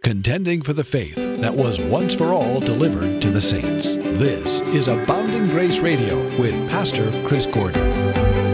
contending for the faith that was once for all delivered to the saints. This is Abounding Grace Radio with Pastor Chris Gordon.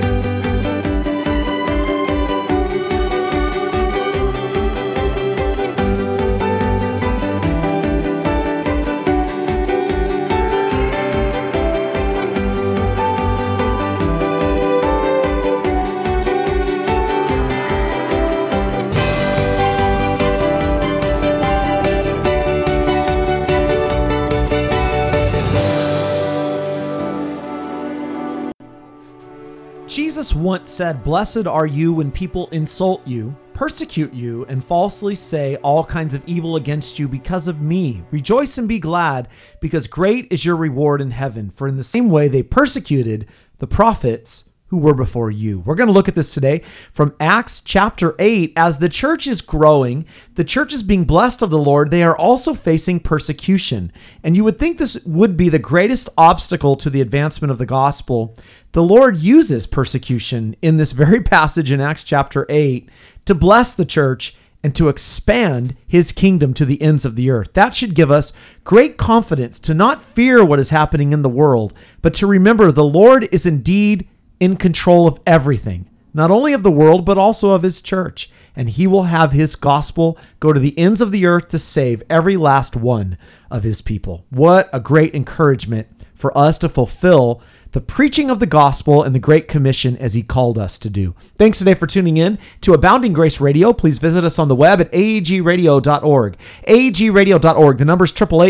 Jesus once said, "Blessed are you when people insult you, persecute you, and falsely say all kinds of evil against you because of me. Rejoice and be glad, because great is your reward in heaven. For in the same way they persecuted the prophets who were before you." We're going to look at this today from Acts chapter 8. As the church is growing, the church is being blessed of the Lord, they are also facing persecution. And you would think this would be the greatest obstacle to the advancement of the gospel. The Lord uses persecution in this very passage in Acts chapter 8 to bless the church and to expand his kingdom to the ends of the earth. That should give us great confidence to not fear what is happening in the world, but to remember the Lord is indeed in control of everything, not only of the world, but also of his church. And he will have his gospel go to the ends of the earth to save every last one of his people. What a great encouragement for us to fulfill the preaching of the gospel and the Great Commission as he called us to do. Thanks today for tuning in to Abounding Grace Radio. Please visit us on the web at aagradio.org. aagradio.org. The number is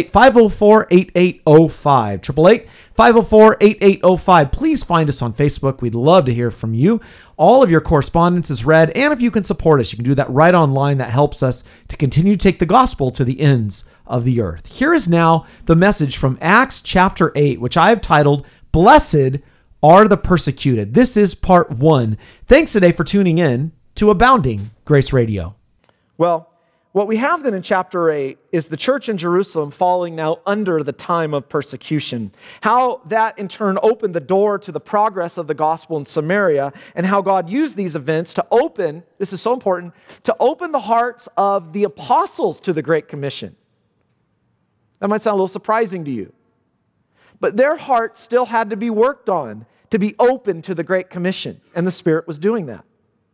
888-504-8805. 888-504-8805. Please find us on Facebook. We'd love to hear from you. All of your correspondence is read, and if you can support us, you can do that right online. That helps us to continue to take the gospel to the ends of the earth. Here is now the message from Acts chapter 8, which I have titled, "Blessed are the persecuted." This is part 1. Thanks today for tuning in to Abounding Grace Radio. Well, what we have then in chapter 8 is the church in Jerusalem falling now under the time of persecution. How that in turn opened the door to the progress of the gospel in Samaria, and how God used these events to open, this is so important, to open the hearts of the apostles to the Great Commission. That might sound a little surprising to you. But their hearts still had to be worked on to be open to the Great Commission, and the Spirit was doing that.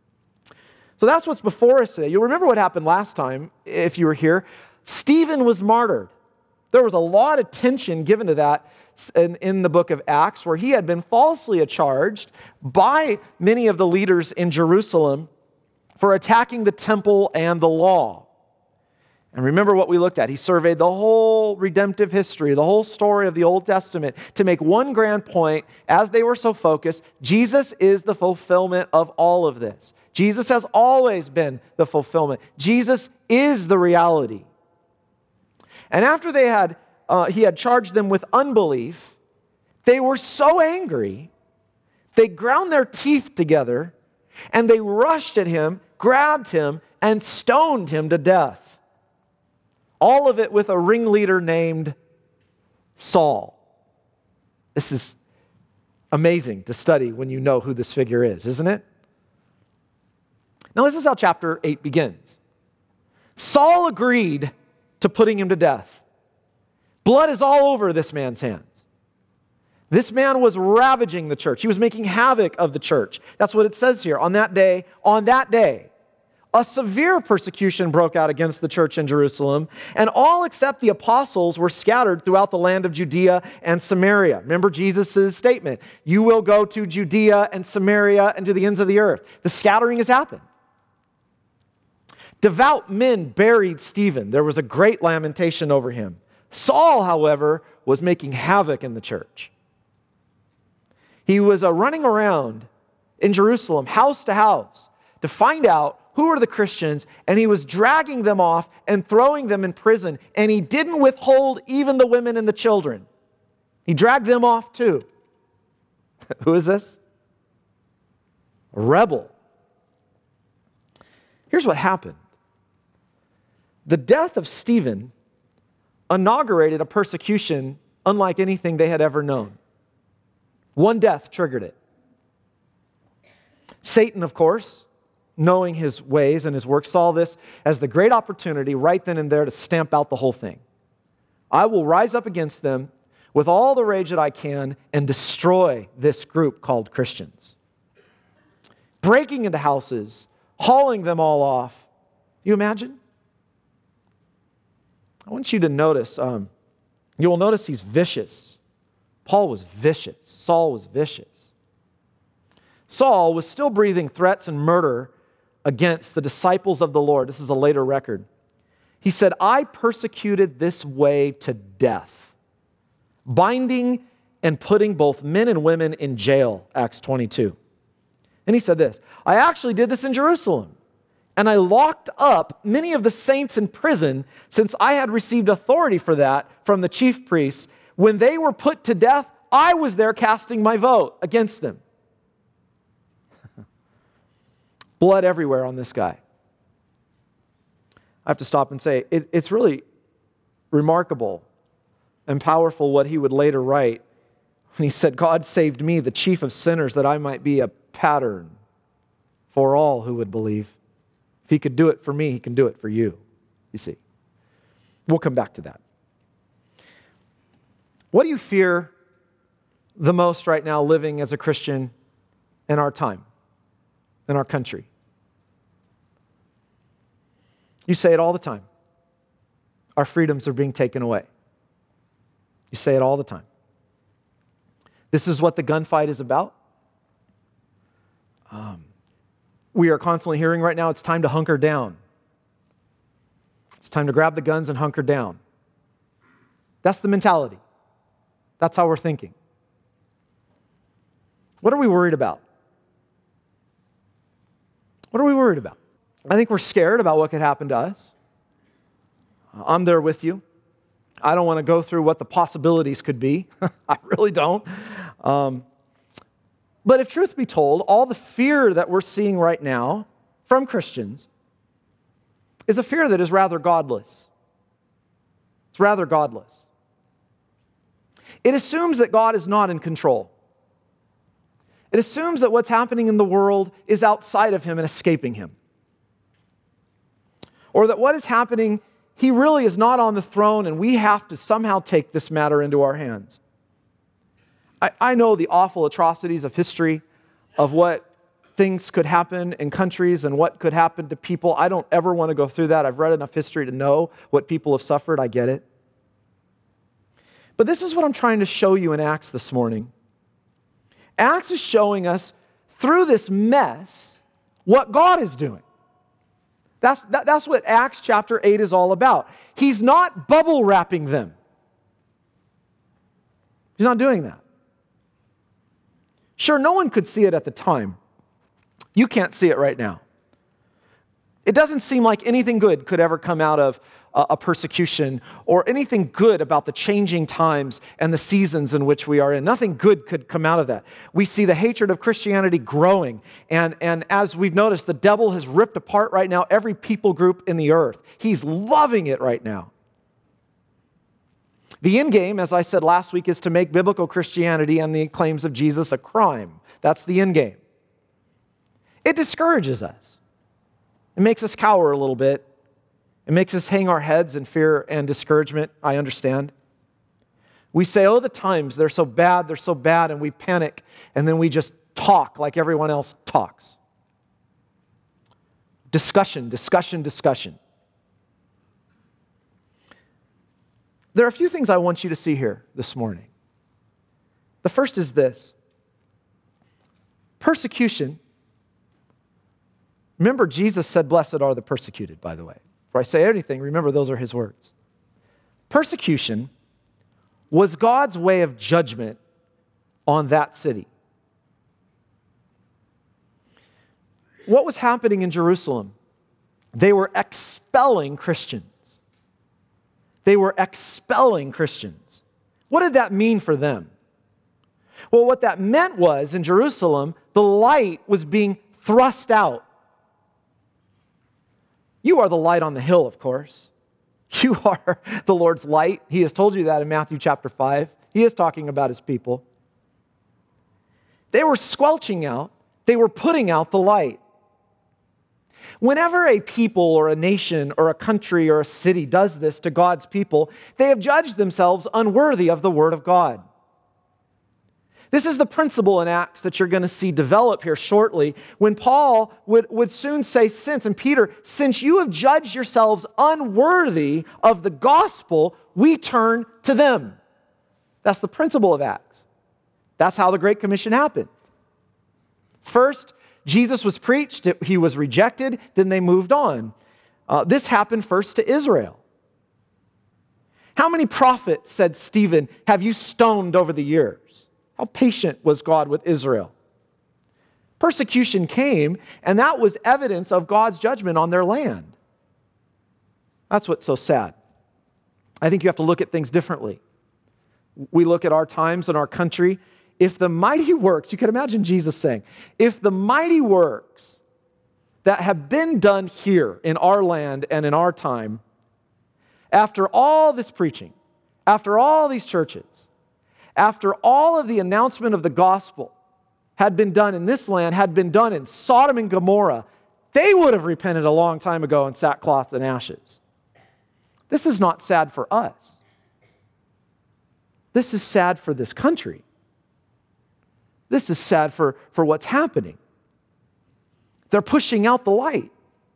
So that's what's before us today. You'll remember what happened last time, if you were here. Stephen was martyred. There was a lot of tension given to that in the book of Acts, where he had been falsely charged by many of the leaders in Jerusalem for attacking the temple and the law. And remember what we looked at. He surveyed the whole redemptive history, the whole story of the Old Testament to make one grand point. As they were so focused, Jesus is the fulfillment of all of this. Jesus has always been the fulfillment. Jesus is the reality. And after he had charged them with unbelief, they were so angry, they ground their teeth together, and they rushed at him, grabbed him, and stoned him to death. All of it with a ringleader named Saul. This is amazing to study when you know who this figure is, isn't it? Now, this is how chapter 8 begins. Saul agreed to putting him to death. Blood is all over this man's hands. This man was ravaging the church. He was making havoc of the church. That's what it says here. On that day, a severe persecution broke out against the church in Jerusalem, and all except the apostles were scattered throughout the land of Judea and Samaria. Remember Jesus' statement, "You will go to Judea and Samaria and to the ends of the earth." The scattering has happened. Devout men buried Stephen. There was a great lamentation over him. Saul, however, was making havoc in the church. He was running around in Jerusalem, house to house, to find out who are the Christians, and he was dragging them off and throwing them in prison, and he didn't withhold even the women and the children. He dragged them off too. Who is this? A rebel. Here's what happened. The death of Stephen inaugurated a persecution unlike anything they had ever known. One death triggered it. Satan, of course, knowing his ways and his work, saw this as the great opportunity right then and there to stamp out the whole thing. I will rise up against them with all the rage that I can and destroy this group called Christians. Breaking into houses, hauling them all off. You imagine? I want you to notice, you will notice he's vicious. Paul was vicious. Saul was vicious. Saul was still breathing threats and murder against the disciples of the Lord. This is a later record. He said, I persecuted this way to death, binding and putting both men and women in jail, Acts 22. And he said this, I actually did this in Jerusalem, and I locked up many of the saints in prison since I had received authority for that from the chief priests. When they were put to death, I was there casting my vote against them. Blood everywhere on this guy. I have to stop and say, it's really remarkable and powerful what he would later write when he said, God saved me, the chief of sinners, that I might be a pattern for all who would believe. If he could do it for me, he can do it for you, you see. We'll come back to that. What do you fear the most right now living as a Christian in our time, in our country? You say it all the time. Our freedoms are being taken away. You say it all the time. This is what the gunfight is about. We are constantly hearing right now, it's time to hunker down. It's time to grab the guns and hunker down. That's the mentality. That's how we're thinking. What are we worried about? What are we worried about? I think we're scared about what could happen to us. I'm there with you. I don't want to go through what the possibilities could be. I really don't. But if truth be told, all the fear that we're seeing right now from Christians is a fear that is rather godless. It's rather godless. It assumes that God is not in control. It assumes that what's happening in the world is outside of him and escaping him. Or that what is happening, he really is not on the throne and we have to somehow take this matter into our hands. I know the awful atrocities of history, of what things could happen in countries and what could happen to people. I don't ever want to go through that. I've read enough history to know what people have suffered. I get it. But this is what I'm trying to show you in Acts this morning. Acts is showing us through this mess what God is doing. That's what Acts chapter 8 is all about. He's not bubble wrapping them. He's not doing that. Sure, no one could see it at the time. You can't see it right now. It doesn't seem like anything good could ever come out of a persecution or anything good about the changing times and the seasons in which we are in. Nothing good could come out of that. We see the hatred of Christianity growing. And as we've noticed, the devil has ripped apart right now every people group in the earth. He's loving it right now. The end game, as I said last week, is to make biblical Christianity and the claims of Jesus a crime. That's the end game. It discourages us. It makes us cower a little bit. It makes us hang our heads in fear and discouragement, I understand. We say, oh, the times, they're so bad, and we panic, and then we just talk like everyone else talks. Discussion. There are a few things I want you to see here this morning. The first is this. Persecution. Remember, Jesus said, blessed are the persecuted, by the way. Before I say anything, remember those are his words. Persecution was God's way of judgment on that city. What was happening in Jerusalem? They were expelling Christians. They were expelling Christians. What did that mean for them? Well, what that meant was, in Jerusalem, the light was being thrust out. You are the light on the hill, of course. You are the Lord's light. He has told you that in Matthew chapter 5. He is talking about his people. They were squelching out. They were putting out the light. Whenever a people or a nation or a country or a city does this to God's people, they have judged themselves unworthy of the word of God. This is the principle in Acts that you're going to see develop here shortly, when Paul would soon say, and Peter, since you have judged yourselves unworthy of the gospel, we turn to them. That's the principle of Acts. That's how the Great Commission happened. First, Jesus was preached, he was rejected, then they moved on. This happened first to Israel. How many prophets, said Stephen, have you stoned over the years? How patient was God with Israel? Persecution came, and that was evidence of God's judgment on their land. That's what's so sad. I think you have to look at things differently. We look at our times and our country. If the mighty works, you can imagine Jesus saying, if the mighty works that have been done here in our land and in our time, after all this preaching, after all these churches, after all of the announcement of the gospel had been done in this land, had been done in Sodom and Gomorrah, they would have repented a long time ago in sackcloth and ashes. This is not sad for us. This is sad for this country. This is sad for what's happening. They're pushing out the light.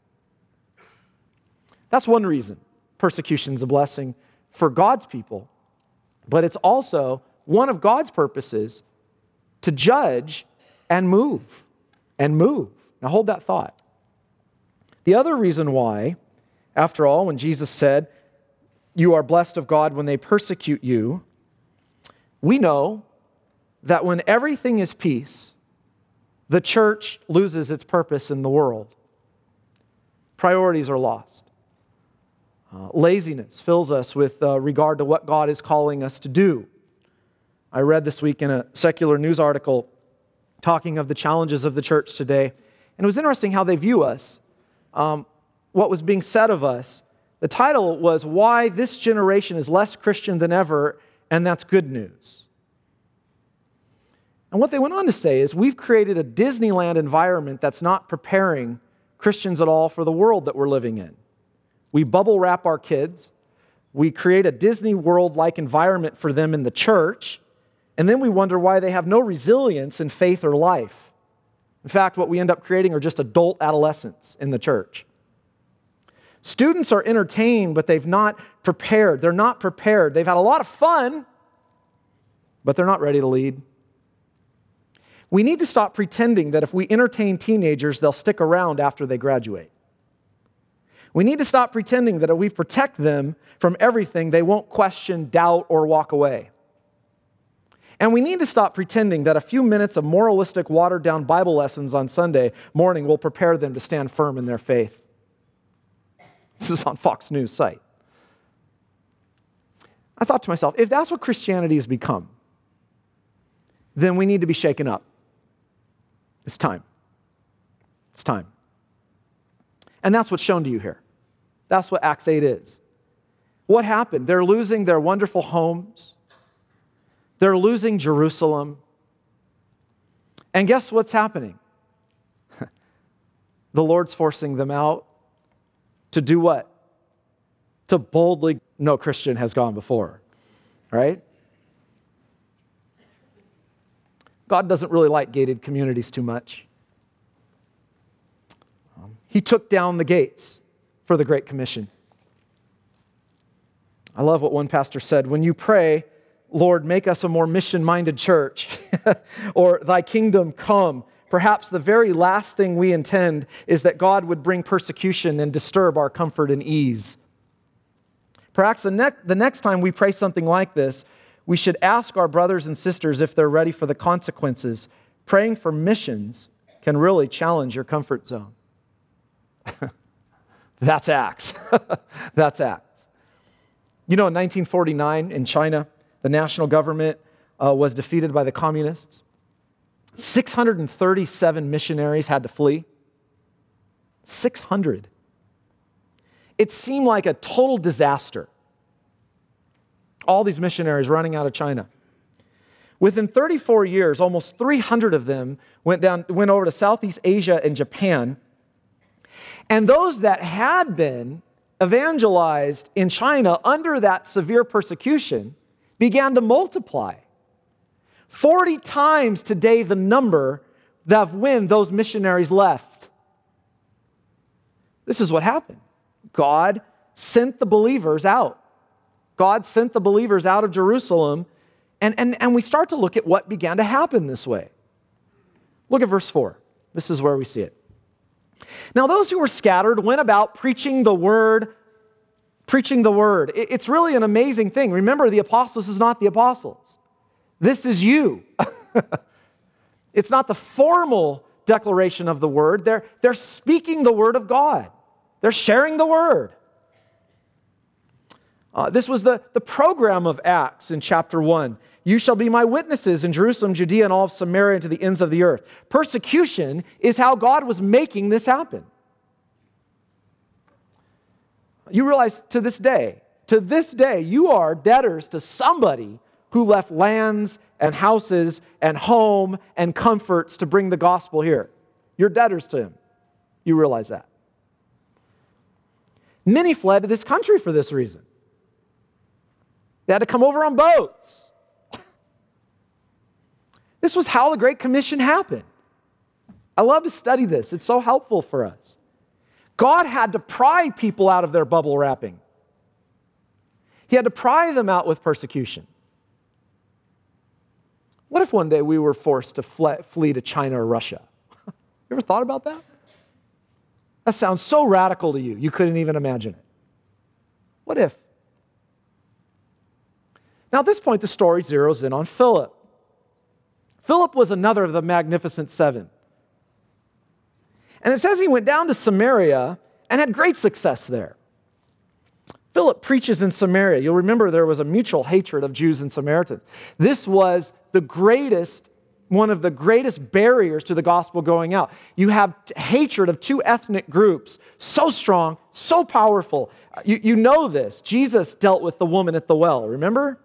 That's one reason persecution's a blessing for God's people, but it's also one of God's purposes to judge and move. Now hold that thought. The other reason why, after all, when Jesus said, you are blessed of God when they persecute you, we know that when everything is peace, the church loses its purpose in the world. Priorities are lost. Laziness fills us with regard to what God is calling us to do. I read this week in a secular news article talking of the challenges of the church today, and it was interesting how they view us, what was being said of us. The title was, Why This Generation is Less Christian Than Ever, and That's Good News. And what they went on to say is, we've created a Disneyland environment that's not preparing Christians at all for the world that we're living in. We bubble wrap our kids, we create a Disney World-like environment for them in the church, and then we wonder why they have no resilience in faith or life. In fact, what we end up creating are just adult adolescents in the church. Students are entertained, but they've not prepared. They're not prepared. They've had a lot of fun, but they're not ready to lead. We need to stop pretending that if we entertain teenagers, they'll stick around after they graduate. We need to stop pretending that if we protect them from everything, they won't question, doubt, or walk away. And we need to stop pretending that a few minutes of moralistic, watered-down Bible lessons on Sunday morning will prepare them to stand firm in their faith. This is on Fox News site. I thought to myself, if that's what Christianity has become, then we need to be shaken up. It's time. It's time. And that's what's shown to you here. That's what Acts 8 is. What happened? They're losing their wonderful homes. They're losing Jerusalem. And guess what's happening? The Lord's forcing them out to do what? To boldly, no Christian has gone before, right? God doesn't really like gated communities too much. He took down the gates for the Great Commission. I love what one pastor said, when you pray, Lord, make us a more mission-minded church, or thy kingdom come, perhaps the very last thing we intend is that God would bring persecution and disturb our comfort and ease. Perhaps the next time we pray something like this, we should ask our brothers and sisters if they're ready for the consequences. Praying for missions can really challenge your comfort zone. That's Acts. That's Acts. You know, in 1949 in China, the national government was defeated by the communists. 637 missionaries had to flee. 600. It seemed like a total disaster. All these missionaries running out of China. Within 34 years, almost 300 of them went over to Southeast Asia and Japan. And those that had been evangelized in China under that severe persecution began to multiply. 40 times today the number of when those missionaries left. This is what happened. God sent the believers out. God sent the believers out of Jerusalem, and we start to look at what began to happen this way. Look at verse 4. This is where we see it. Now those who were scattered went about preaching the word. It's really an amazing thing. Remember, the apostles is not the apostles. This is you. It's not the formal declaration of the word. They're speaking the word of God. They're sharing the word. This was the program of Acts in chapter 1. You shall be my witnesses in Jerusalem, Judea, and all of Samaria, and to the ends of the earth. Persecution is how God was making this happen. You realize to this day, you are debtors to somebody who left lands and houses and home and comforts to bring the gospel here. You're debtors to him. You realize that. Many fled to this country for this reason. They had to come over on boats. This was how the Great Commission happened. I love to study this. It's so helpful for us. God had to pry people out of their bubble wrapping. He had to pry them out with persecution. What if one day we were forced to flee to China or Russia? You ever thought about that? That sounds so radical to you, you couldn't even imagine it. What if? Now at this point, the story zeroes in on Philip. Philip was another of the Magnificent Seven. And it says he went down to Samaria and had great success there. Philip preaches in Samaria. You'll remember there was a mutual hatred of Jews and Samaritans. This was one of the greatest barriers to the gospel going out. You have hatred of two ethnic groups, so strong, so powerful. You know this. Jesus dealt with the woman at the well, remember?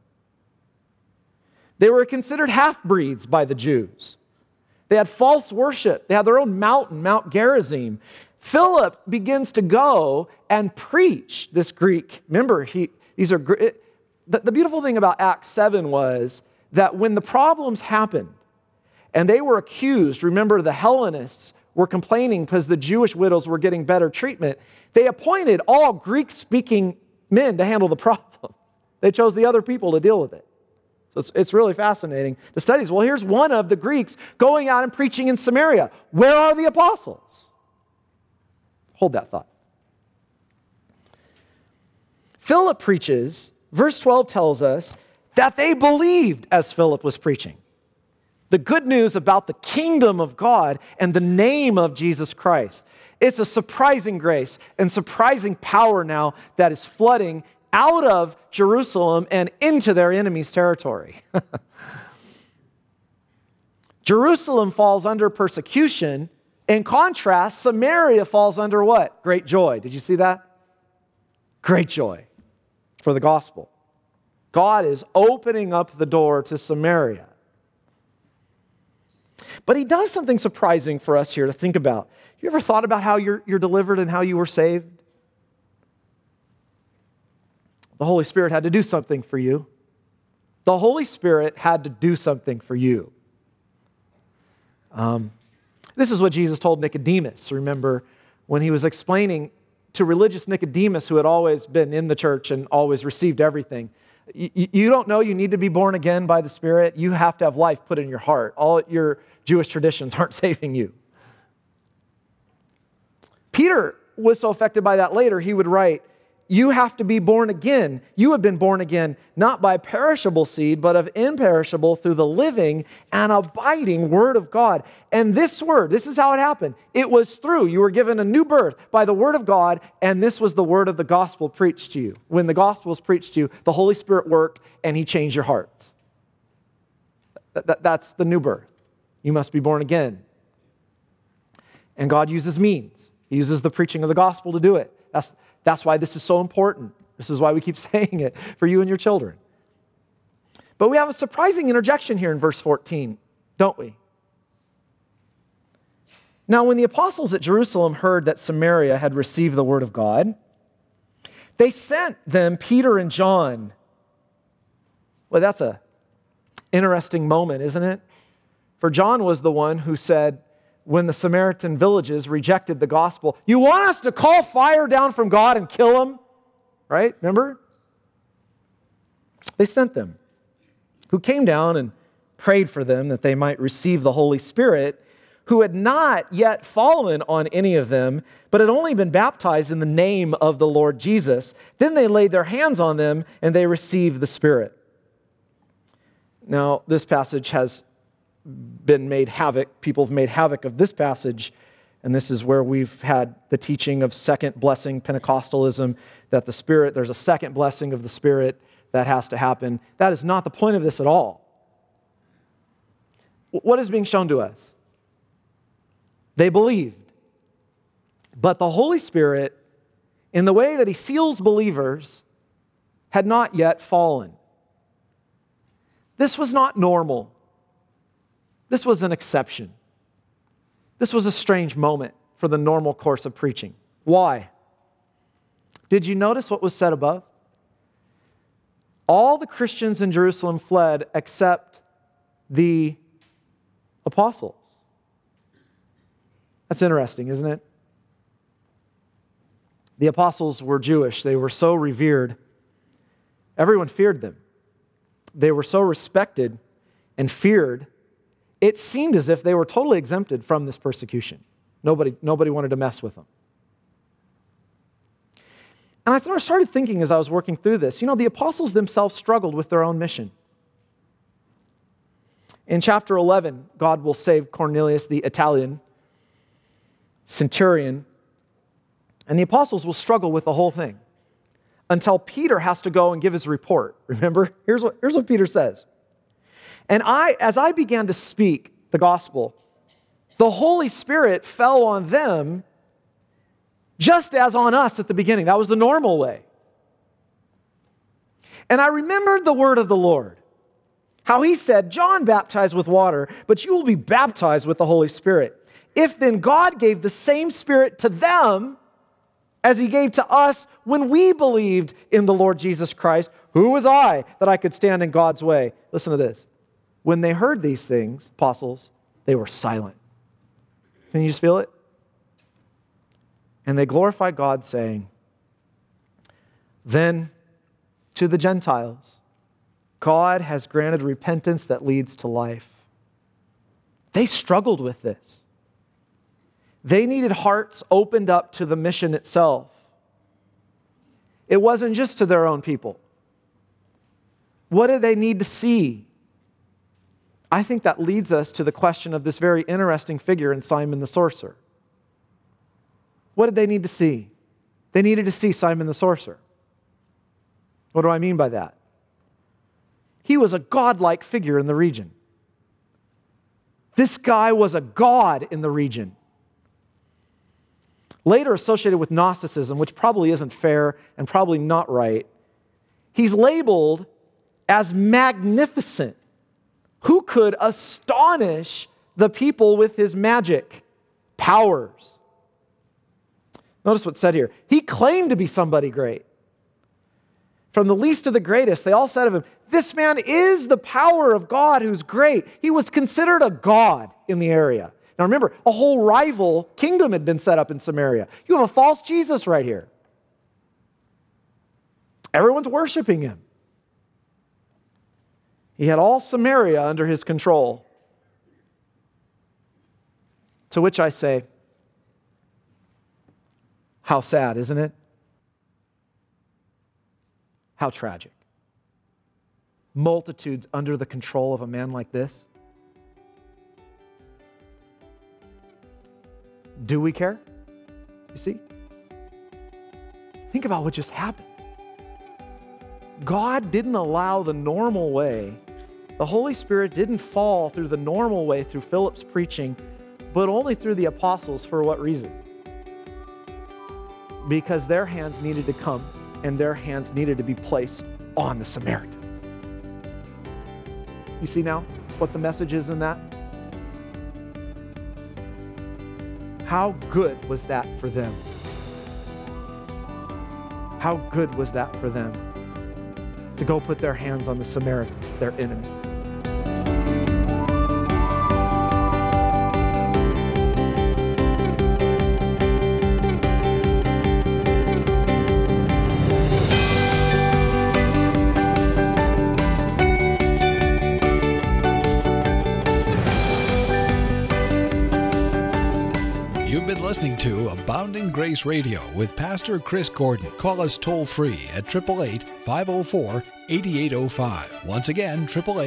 They were considered half-breeds by the Jews. They had false worship. They had their own mountain, Mount Gerizim. Philip begins to go and preach this Greek. Remember, the beautiful thing about Acts 7 was that when the problems happened and they were accused, remember the Hellenists were complaining because the Jewish widows were getting better treatment, they appointed all Greek-speaking men to handle the problem. They chose the other people to deal with it. So it's really fascinating to study. Well, here's one of the Greeks going out and preaching in Samaria. Where are the apostles? Hold that thought. Philip preaches, verse 12 tells us, that they believed as Philip was preaching. The good news about the kingdom of God and the name of Jesus Christ. It's a surprising grace and surprising power now that is flooding out of Jerusalem and into their enemy's territory. Jerusalem falls under persecution. In contrast, Samaria falls under what? Great joy. Did you see that? Great joy for the gospel. God is opening up the door to Samaria. But he does something surprising for us here to think about. You ever thought about how you're delivered and how you were saved? The Holy Spirit had to do something for you. The Holy Spirit had to do something for you. This is what Jesus told Nicodemus. Remember, when he was explaining to religious Nicodemus, who had always been in the church and always received everything, you don't know you need to be born again by the Spirit. You have to have life put in your heart. All your Jewish traditions aren't saving you. Peter was so affected by that later, he would write, you have to be born again. You have been born again, not by perishable seed, but of imperishable through the living and abiding word of God. And this word, this is how it happened. It was through, you were given a new birth by the word of God, and this was the word of the gospel preached to you. When the gospel was preached to you, the Holy Spirit worked and he changed your hearts. That's the new birth. You must be born again. And God uses means. He uses the preaching of the gospel to do it. That's why this is so important. This is why we keep saying it for you and your children. But we have a surprising interjection here in verse 14, don't we? Now, when the apostles at Jerusalem heard that Samaria had received the word of God, they sent them Peter and John. Well, that's an interesting moment, isn't it? For John was the one who said, when the Samaritan villages rejected the gospel, you want us to call fire down from God and kill them? Right? Remember? They sent them, who came down and prayed for them that they might receive the Holy Spirit, who had not yet fallen on any of them, but had only been baptized in the name of the Lord Jesus. Then they laid their hands on them and they received the Spirit. Now, this passage has been made havoc. People have made havoc of this passage, and this is where we've had the teaching of second blessing Pentecostalism, that the Spirit, there's a second blessing of the Spirit that has to happen. That is not the point of this at all. What is being shown to us? They believed, but the Holy Spirit, in the way that He seals believers, had not yet fallen. This was not normal. This was an exception. This was a strange moment for the normal course of preaching. Why? Did you notice what was said above? All the Christians in Jerusalem fled except the apostles. That's interesting, isn't it? The apostles were Jewish. They were so revered. Everyone feared them. They were so respected and feared. It seemed as if they were totally exempted from this persecution. Nobody wanted to mess with them. And I started thinking as I was working through this, the apostles themselves struggled with their own mission. In chapter 11, God will save Cornelius the Italian centurion, and the apostles will struggle with the whole thing until Peter has to go and give his report. Remember? Here's what Peter says. And as I began to speak the gospel, the Holy Spirit fell on them just as on us at the beginning. That was the normal way. And I remembered the word of the Lord, how He said, John baptized with water, but you will be baptized with the Holy Spirit. If then God gave the same Spirit to them as He gave to us when we believed in the Lord Jesus Christ, who was I that I could stand in God's way? Listen to this. When they heard these things, apostles, they were silent. Can you just feel it? And they glorified God, saying, then to the Gentiles, God has granted repentance that leads to life. They struggled with this. They needed hearts opened up to the mission itself. It wasn't just to their own people. What did they need to see? I think that leads us to the question of this very interesting figure in Simon the sorcerer. What did they need to see? They needed to see Simon the sorcerer. What do I mean by that? He was a godlike figure in the region. This guy was a god in the region. Later associated with Gnosticism, which probably isn't fair and probably not right, he's labeled as magnificent, who could astonish the people with his magic powers. Notice what's said here. He claimed to be somebody great. From the least to the greatest, they all said of him, this man is the power of God who's great. He was considered a god in the area. Now remember, a whole rival kingdom had been set up in Samaria. You have a false Jesus right here. Everyone's worshiping him. He had all Samaria under his control. To which I say, how sad, isn't it? How tragic. Multitudes under the control of a man like this. Do we care? You see? Think about what just happened. God didn't allow the normal way. The Holy Spirit didn't fall through the normal way through Philip's preaching, but only through the apostles. For what reason? Because their hands needed to come and their hands needed to be placed on the Samaritans. You see now what the message is in that? How good was that for them? How good was that for them to go put their hands on the Samaritans, their enemies? You've been listening to Abounding Grace Radio with Pastor Chris Gordon. Call us toll-free at 888-504-8805. Once again,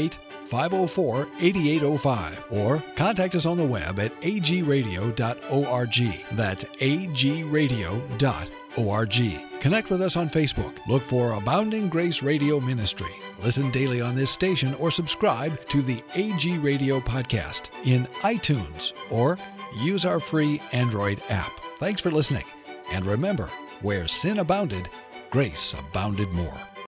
888-504-8805. Or contact us on the web at agradio.org. That's agradio.org. Connect with us on Facebook. Look for Abounding Grace Radio Ministry. Listen daily on this station or subscribe to the AG Radio podcast in iTunes or use our free Android app. Thanks for listening. And remember, where sin abounded, grace abounded more.